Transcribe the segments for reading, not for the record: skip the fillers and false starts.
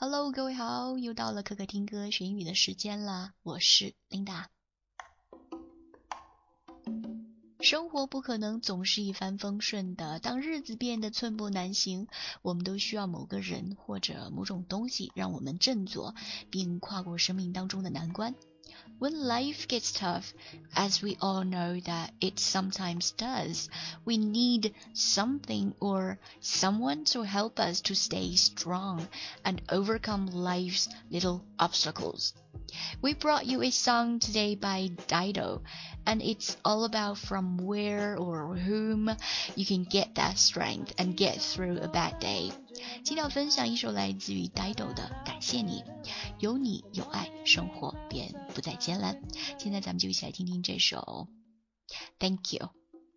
Hello， 各位好，又到了可可听歌学英语的时间啦，我是 Linda。生活不可能总是一帆风顺的，当日子变得寸步难行，我们都需要某个人或者某种东西让我们振作，并跨过生命当中的难关。When life gets tough, as we all know that it sometimes does, we need something or someone to help us to stay strong and overcome life's little obstacles. We brought you a song today by Dido, and it's all about from where or whom you can get that strength and get through a bad day. 今天要分享一首来自于 Dido 的《感谢你》，有你有爱，生活便不再艰难。现在咱们就一起来听听这首 Thank You。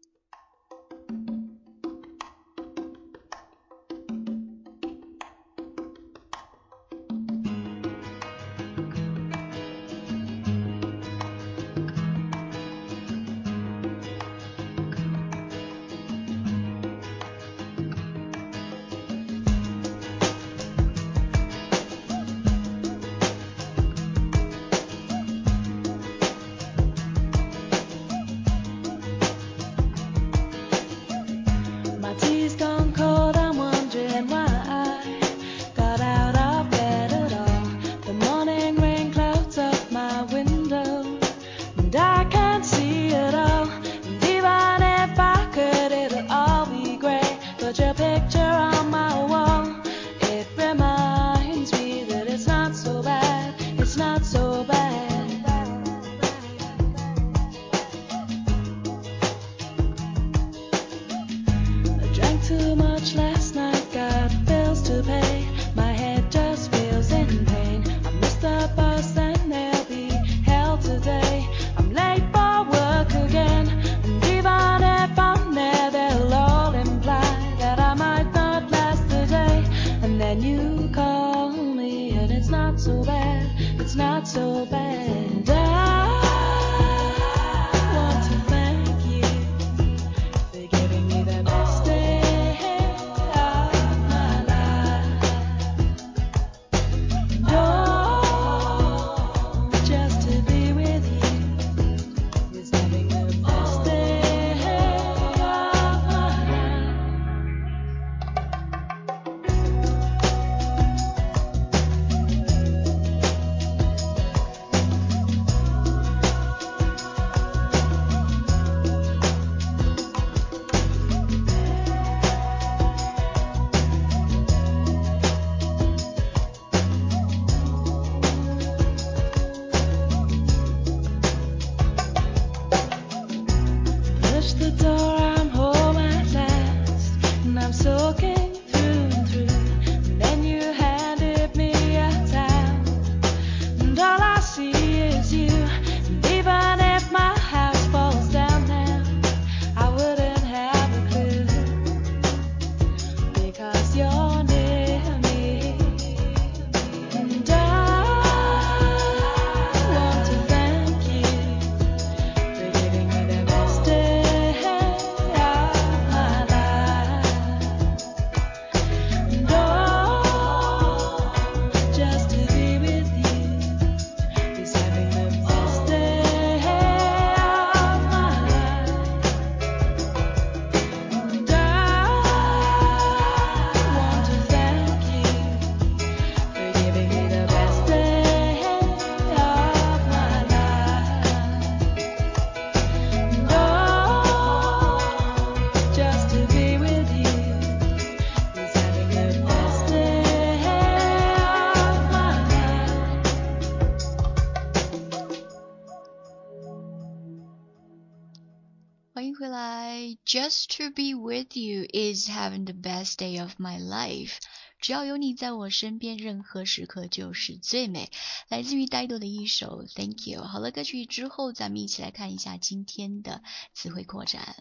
欢迎回来 Just to be with you is having the best day of my life. 只要有你在我身边，任何时刻就是最美。来自于 Dido 的一首 Thank You。 好了，歌曲之后咱们一起来看一下今天的词汇扩展。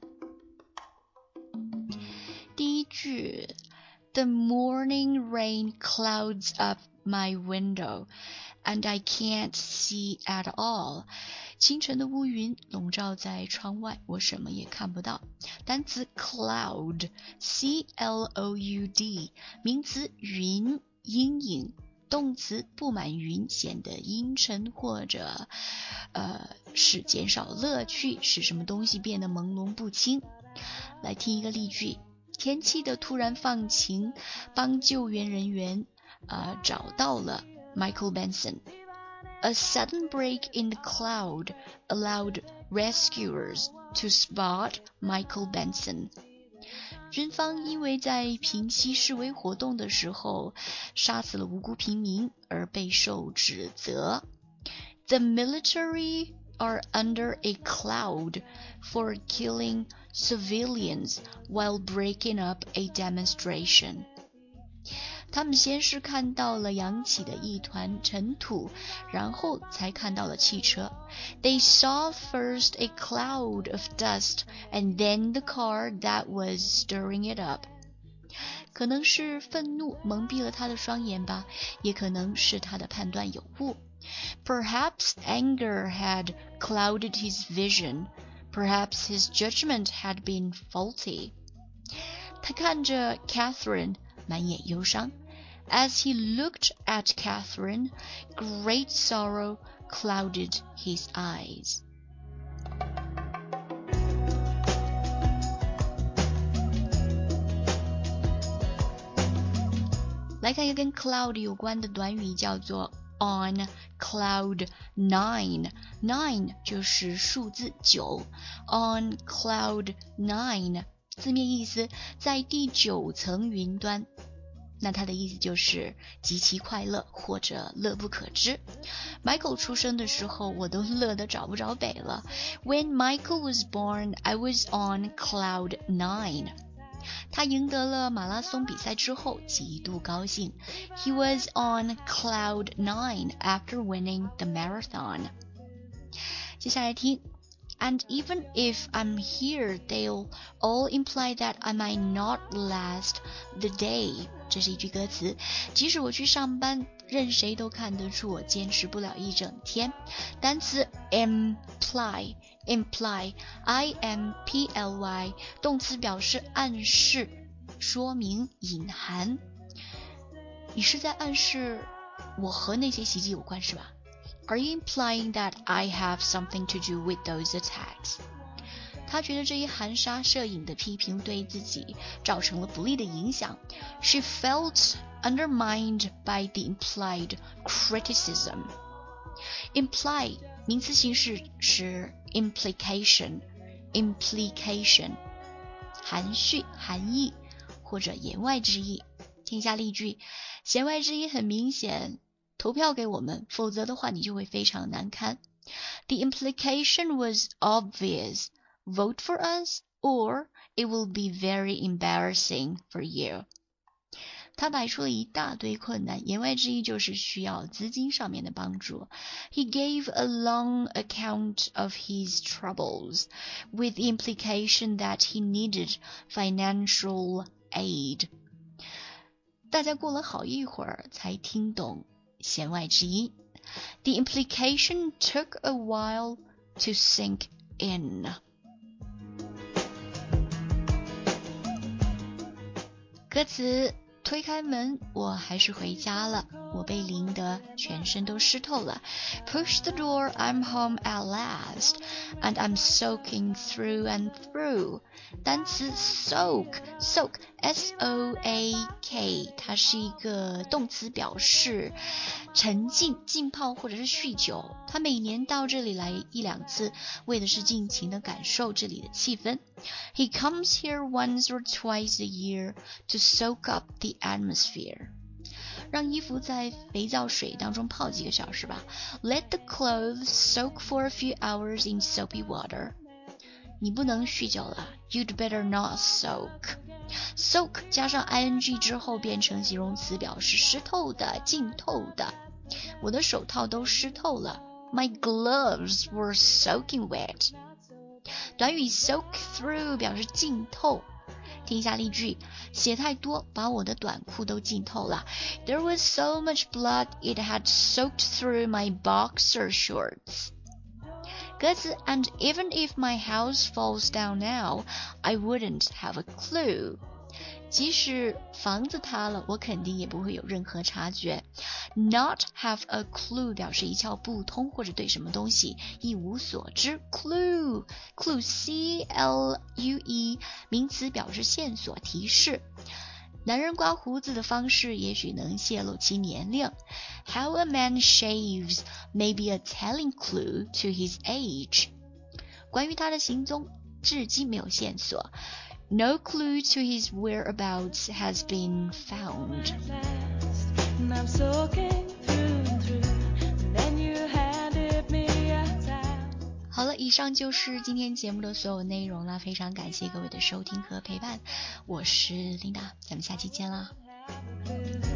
第一句 The morning rain clouds up my window and I can't see at all. 清晨的乌云笼罩在窗外，我什么也看不到。单词 cloud C-L-O-U-D 名词云阴影， 动词布满云显得阴沉或者使减少乐趣，使什么东西变得朦胧不清。来听一个例句，天气的突然放晴帮救援人员找到了 Michael Benson。A sudden break in the cloud allowed rescuers to spot Michael Benson. 军方因为在平息示威活动的时候杀死了无辜平民而备受指责。The military are under a cloud for killing civilians while breaking up a demonstration.他们先是看到了扬起的一团尘土，然后才看到了汽车。They saw first a cloud of dust and then the car that was stirring it up. 可能是愤怒蒙蔽了他的双眼吧，也可能是他的判断有误。Perhaps anger had clouded his vision. Perhaps his judgment had been faulty. 他看着 Catherine， 满眼忧伤。As he looked at Catherine, great sorrow clouded his eyes. 来看一个跟 cloud 有关的短语，叫做 on cloud nine. Nine 就是数字9。On cloud nine 字面意思在第9层云端。那它的意思就是极其快乐或者乐不可支。Michael 出生的时候我都乐得找不着北了。When Michael was born, I was on cloud nine. 他赢得了马拉松比赛之后极度高兴。He was on cloud nine after winning the marathon. 接下来听And even if I'm here, they'll all imply that I might not last the day. 这是一句歌词。即使我去上班，任谁都看得出我坚持不了一整天。单词 imply, I-M-P-L-Y， 动词表示暗示、说明、隐含。你是在暗示我和那些袭击有关是吧？Are you implying that I have something to do with those attacks? 他觉得这一含沙射影的批评对自己造成了不利的影响。She felt undermined by the implied criticism. Imply 名词形式是 implication, 含蓄、含义或者言外之意。听一下例句，言外之意很明显。投票给我们，否则的话你就会非常难堪。The implication was obvious. Vote for us, or it will be very embarrassing for you. 他摆出了一大堆困难，言外之意就是需要资金上面的帮助。He gave a long account of his troubles, with the implication that he needed financial aid. 大家过了好一会儿才听懂弦外之音。The implication took a while to sink in. 歌词推开门，我还是回家了。我被淋得全身都湿透了。Push the door, I'm home at last, and I'm soaking through and through. 单词 soak, S-O-A-K， 它是一个动词，表示沉浸、浸泡或者是酗酒。他每年到这里来1-2次，为的是尽情地感受这里的气氛。He comes here once or twice a year to soak up the atmosphere. 让衣服在肥皂水当中泡几个小时吧。Let the clothes soak for a few hours in soapy water. 你不能酗酒了 You'd better not soak. Soak 加上 ing 之后变成形容词，表示湿透的、浸透的。我的手套都湿透了。My gloves were soaking wet. 短语 soak through 表示浸透。听一下例句，血太多，把我的短裤都浸透了。There was so much blood, it had soaked through my boxer shorts. 歌词 And even if my house falls down now, I wouldn't have a clue. 即使房子塌了，我肯定也不会有任何察觉。Not have a clue 表示一窍不通或者对什么东西一无所知。Clue C-L-U-E 名词表示线索提示。男人刮胡子的方式也许能泄露其年龄。How a man shaves may be a telling clue to his age. 关于他的行踪至今没有线索。No clue to his whereabouts has been found. 好了，以上就是今天节目的所有内容了，非常感谢各位的收听和陪伴，我是琳达，咱们下期见啦。